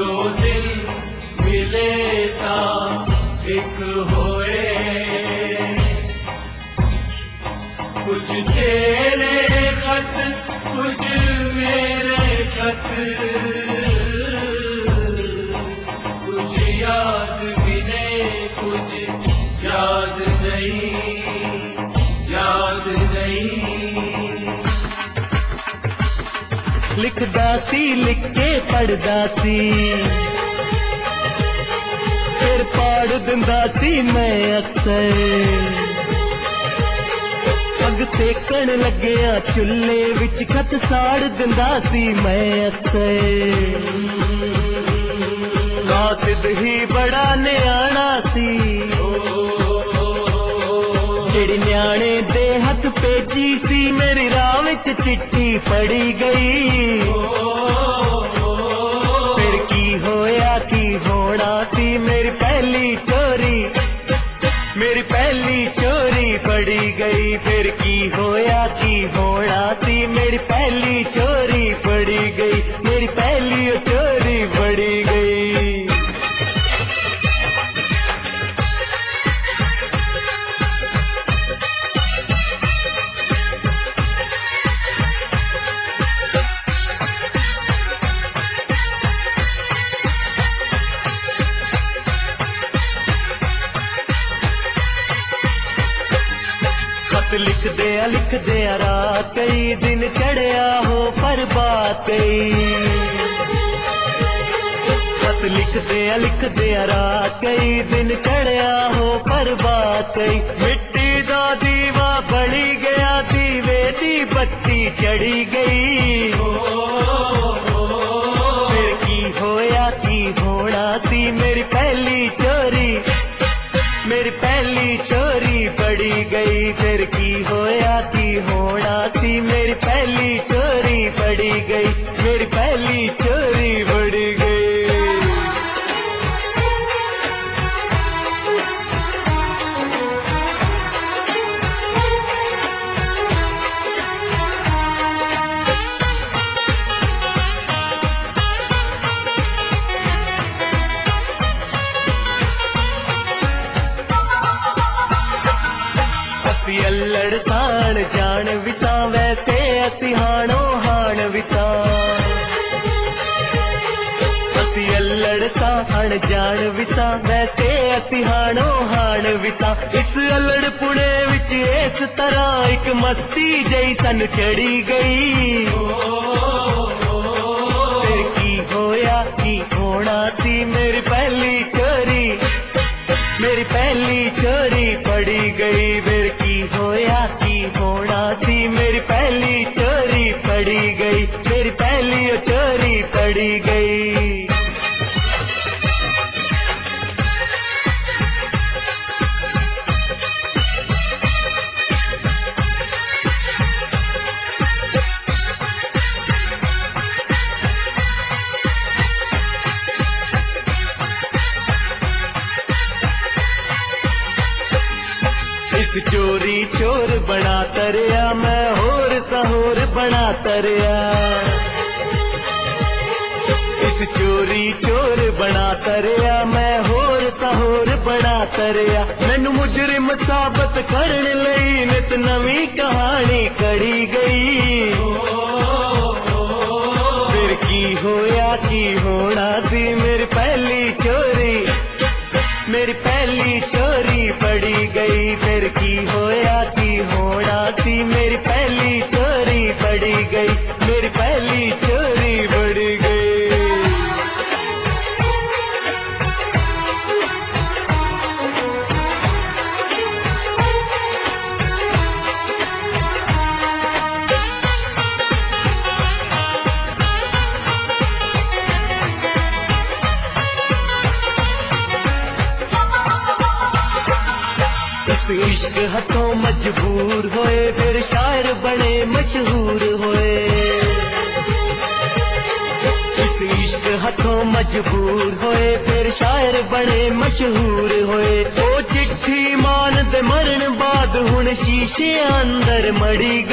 दो दिल मिले ता एक होए, कुछ तेरे खत कुछ मेरे खत, कुछ याद मिले कुछ याद नहीं, याद नहीं। लिखदा सी लिख के पढ़दा सी, फिर पाड़ दिंदा सी मैं अक्सर, अग सेकण लग्या चुल्हे विच खत साड़ दिंदा सी मैं अक्सर। कासिद ही बड़ा न्याणा सी, जेड़ी न्याणे दे हथ भेजी सी, मेरी राह विच चिट्ठी पड़ी गई। फिर की होया की होना सी, मेरी पहली चोरी, मेरी पहली चोरी पड़ी गई। फिर की होया की होना सी, मेरी पहली चोरी पड़ी गई, मेरी पहली चोरी पड़ी गई। लिख दिया रात कई दिन चढ़िया हो पर बात कई, खत लिख दिया रात कई दिन चढ़िया हो पर बात कई। मिट्टी दा दीवा बड़ी गया, दीवे दी बत्ती चढ़ी गई। फिर की होया की होना सी, मेरी पहली चोरी, मेरी पहली चोरी पड़ी गई। फिर की होया की होना सी, मेरी पहली चोरी पड़ी गई, मेरी पहली चोरी पड़ी गई। असी अल्लड़ सान जान विसा, वैसे असी हाणो हाण विसा। असी अल्लड़ सान जान विसा, वैसे असी हाणो हाण विसा। इस अल्लड़ पुणे विच इस तरह एक मस्ती जई सन चढ़ी गई। फिर की होया की होना सी, मेरी पहली चोरी, मेरी पहली चोरी पड़ी गई। फिर की होया की होना सी, मेरी पहली चोरी पड़ी गई, मेरी पहली चोरी पड़ी गई। इस चोरी चोर बना तरिया, मैं होर सहोर बना तरिया। इस चोरी चोर बना तरिया, मैं होर सहोर बना तरिया। मैनू मुजरिम साबत करने लई नित नवी कहानी कड़ी गई। फिर की होया की होना सी, मेरी पहली चोरी, मेरी पहली चोरी पड़ी गई। फिर की होया की होना सी, मेरी पहली चोरी पड़ी गई, मेरी पहली चोरी पड़ी गई। इस इश्क हथों मजबूर होए, फिर शायर बने मशहूर होए। इस इश्क हथों मजबूर होए, फिर शायर बने मशहूर होए। ओ चिट्ठी मान दे मरण बाद हुण शीशे अंदर मड़ी